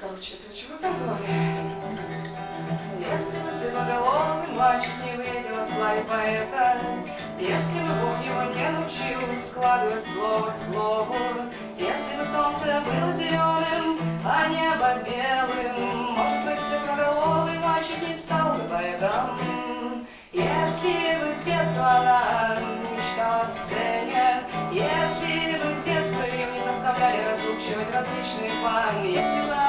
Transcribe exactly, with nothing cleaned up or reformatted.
Короче, это что вы позвали? Если бы светлоголовый мальчик не выразил о славе поэта, если бы Бог его не научил складывать слово к слову, если бы солнце было зеленым, а небо белым, может быть, светлоголовый мальчик не стал бы поэтом. Если бы с детства она мечтала о сцене, если бы с детства ее не заставляли разучивать различные планы, если бы